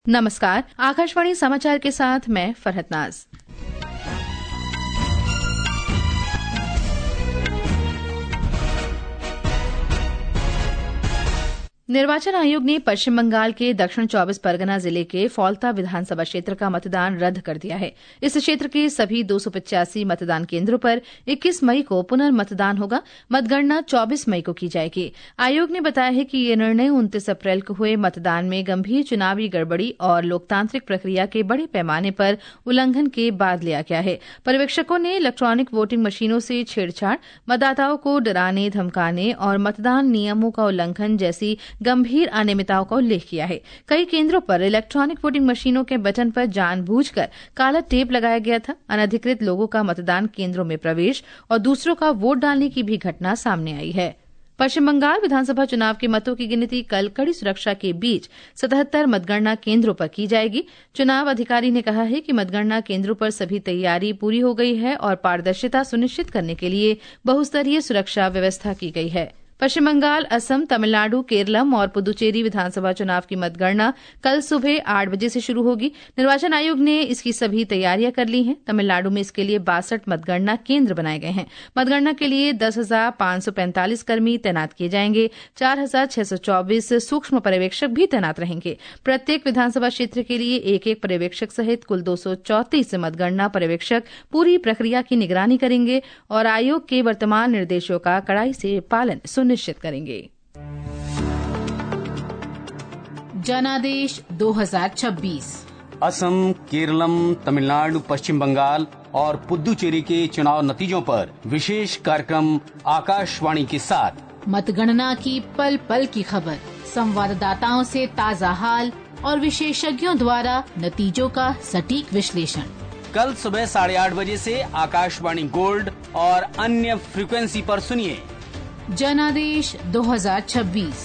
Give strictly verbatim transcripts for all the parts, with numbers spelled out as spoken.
नमस्कार, आकाशवाणी समाचार के साथ मैं फरहत नाज। निर्वाचन आयोग ने पश्चिम बंगाल के दक्षिण चौबीस परगना जिले के फौल्ता विधानसभा क्षेत्र का मतदान रद्द कर दिया है। इस क्षेत्र के सभी दो सौ पचासी मतदान केंद्रों पर इक्कीस मई को पुनर्मतदान होगा। मतगणना चौबीस मई को की जाएगी। आयोग ने बताया है कि ये निर्णय उनतीस अप्रैल को हुए मतदान में गंभीर चुनावी गड़बड़ी और लोकतांत्रिक प्रक्रिया के बड़े पैमाने पर उल्लंघन के बाद लिया गया है। पर्यवेक्षकों ने इलेक्ट्रॉनिक वोटिंग मशीनों से छेड़छाड़, मतदाताओं को डराने धमकाने और मतदान नियमों का उल्लंघन जैसी गंभीर अनियमितताओं का उल्लेख किया है। कई केंद्रों पर इलेक्ट्रॉनिक वोटिंग मशीनों के बटन पर जानबूझकर काला टेप लगाया गया था। अनधिकृत लोगों का मतदान केंद्रों में प्रवेश और दूसरों का वोट डालने की भी घटना सामने आई है। पश्चिम बंगाल विधानसभा चुनाव के मतों की गिनती कल कड़ी सुरक्षा के बीच सतहत्तर मतगणना केंद्रों पर की जाएगी। चुनाव अधिकारी ने कहा है कि मतगणना केंद्रों पर सभी तैयारी पूरी हो गई है और पारदर्शिता सुनिश्चित करने के लिए बहुस्तरीय सुरक्षा व्यवस्था की गई है। पश्चिम बंगाल, असम, तमिलनाडु, केरलम और पुदुचेरी विधानसभा चुनाव की मतगणना कल सुबह आठ बजे से शुरू होगी। निर्वाचन आयोग ने इसकी सभी तैयारियां कर ली हैं। तमिलनाडु में इसके लिए बासठ मतगणना केंद्र बनाए गए हैं। मतगणना के लिए दस हजार पांच सौ पैंतालीस कर्मी तैनात किए जाएंगे। चार हजार छह सौ चौबीस सूक्ष्म पर्यवेक्षक भी तैनात रहेंगे। प्रत्येक विधानसभा क्षेत्र के लिए एक एक पर्यवेक्षक सहित कुल दो सौ चौंतीस मतगणना पर्यवेक्षक पूरी प्रक्रिया की निगरानी करेंगे और आयोग के वर्तमान निर्देशों का कड़ाई से पालन निश्चित करेंगे। जनादेश दो हज़ार छब्बीस असम, केरलम, तमिलनाडु, पश्चिम बंगाल और पुदुचेरी के चुनाव नतीजों पर विशेष कार्यक्रम आकाशवाणी के साथ मतगणना की पल पल की खबर, संवाददाताओं से ताजा हाल और विशेषज्ञों द्वारा नतीजों का सटीक विश्लेषण। कल सुबह साढ़े आठ बजे से आकाशवाणी गोल्ड और अन्य फ्रीक्वेंसी पर सुनिए जनादेश दो हज़ार छब्बीस।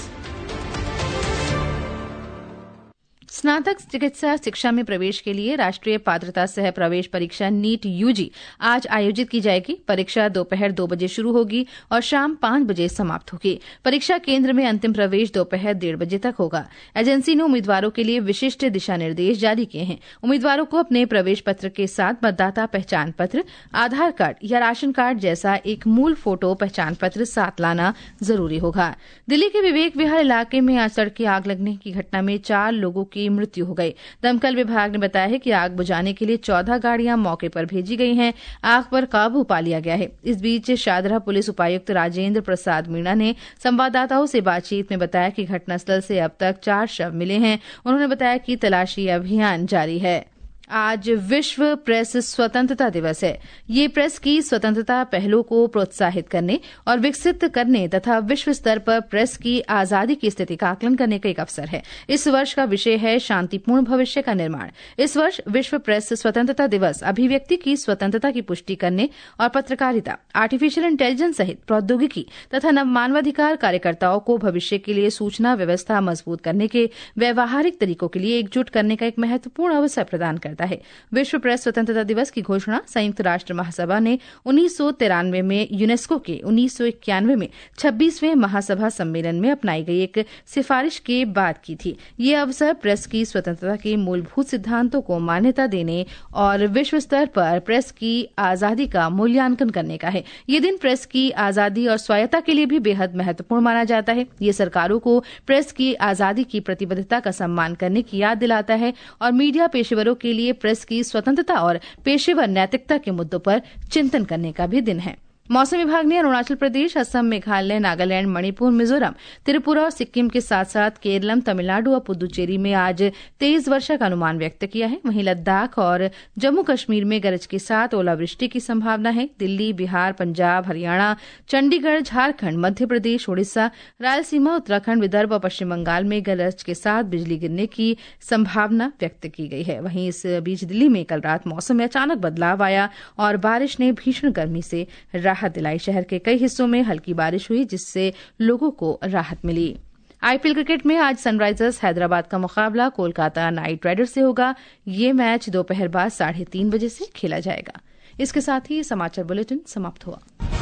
स्नातक चिकित्सा शिक्षा में प्रवेश के लिए राष्ट्रीय पात्रता सह प्रवेश परीक्षा नीट यूजी आज आयोजित की जाएगी। परीक्षा दोपहर दो बजे शुरू होगी और शाम पांच बजे समाप्त होगी। परीक्षा केंद्र में अंतिम प्रवेश दोपहर डेढ़ बजे तक होगा। एजेंसी ने उम्मीदवारों के लिए विशिष्ट दिशा निर्देश जारी किए हैं। उम्मीदवारों को अपने प्रवेश पत्र के साथ मतदाता पहचान पत्र, आधार कार्ड या राशन कार्ड जैसा एक मूल फोटो पहचान पत्र साथ लाना जरूरी होगा। दिल्ली के विवेक विहार इलाके में आज सड़क आग लगने की घटना में चार लोगों की मृत्यु हो गई। दमकल विभाग ने बताया है कि आग बुझाने के लिए चौदह गाड़ियां मौके पर भेजी गई हैं। आग पर काबू पा लिया गया है। इस बीच शादरा पुलिस उपायुक्त राजेंद्र प्रसाद मीणा ने संवाददाताओं से बातचीत में बताया कि घटनास्थल से अब तक चार शव मिले हैं। उन्होंने बताया कि तलाशी अभियान जारी है। आज विश्व प्रेस स्वतंत्रता दिवस है। ये प्रेस की स्वतंत्रता पहलों को प्रोत्साहित करने और विकसित करने तथा विश्व स्तर पर प्रेस की आजादी की स्थिति का आकलन करने का एक अवसर है। इस वर्ष का विषय है शांतिपूर्ण भविष्य का निर्माण। इस वर्ष विश्व प्रेस स्वतंत्रता दिवस अभिव्यक्ति की स्वतंत्रता की पुष्टि करने और पत्रकारिता, आर्टिफिशियल इंटेलिजेंस सहित प्रौद्योगिकी तथा नवमानवाधिकार कार्यकर्ताओं को भविष्य के लिए सूचना व्यवस्था मजबूत करने के व्यवहारिक तरीकों के लिए एकजुट करने का एक महत्वपूर्ण अवसर प्रदान करता है। विश्व प्रेस स्वतंत्रता दिवस की घोषणा संयुक्त राष्ट्र महासभा ने उन्नीस सौ तिरानवे में यूनेस्को के उन्नीस सौ इक्यानवे में छब्बीसवें महासभा सम्मेलन में अपनाई गई एक सिफारिश के बाद की थी। ये अवसर प्रेस की स्वतंत्रता के मूलभूत सिद्धांतों को मान्यता देने और विश्व स्तर पर प्रेस की आजादी का मूल्यांकन करने का है। ये दिन प्रेस की आजादी और स्वायत्तता के लिए भी बेहद महत्वपूर्ण माना जाता है। ये सरकारों को प्रेस की आजादी की प्रतिबद्धता का सम्मान करने की याद दिलाता है और मीडिया पेशेवरों के लिए प्रेस की स्वतंत्रता और पेशेवर नैतिकता के मुद्दों पर चिंतन करने का भी दिन है। मौसम विभाग ने अरुणाचल प्रदेश, असम, मेघालय, नागालैंड, मणिपुर, मिजोरम, त्रिपुरा और सिक्किम के साथ साथ केरलम, तमिलनाडु और पुदुचेरी में आज तेज वर्षा का अनुमान व्यक्त किया है। वहीं लद्दाख और जम्मू कश्मीर में गरज के साथ ओलावृष्टि की संभावना है। दिल्ली, बिहार, पंजाब, हरियाणा, चंडीगढ़, झारखंड, मध्य प्रदेश, ओडिशा, रायलसीमा, उत्तराखंड, विदर्भ और पश्चिम बंगाल में गरज के साथ बिजली गिरने की संभावना व्यक्त की गई है। वहीं इस बीच दिल्ली में कल रात मौसम में अचानक बदलाव आया और बारिश ने भीषण गर्मी से राहत दिलाई। शहर के कई हिस्सों में हल्की बारिश हुई जिससे लोगों को राहत मिली। आईपीएल क्रिकेट में आज सनराइजर्स हैदराबाद का मुकाबला कोलकाता नाइट राइडर्स से होगा। ये मैच दोपहर बाद साढ़े तीन बजे से खेला जाएगा। इसके साथ ही समाचार बुलेटिन समाप्त हुआ।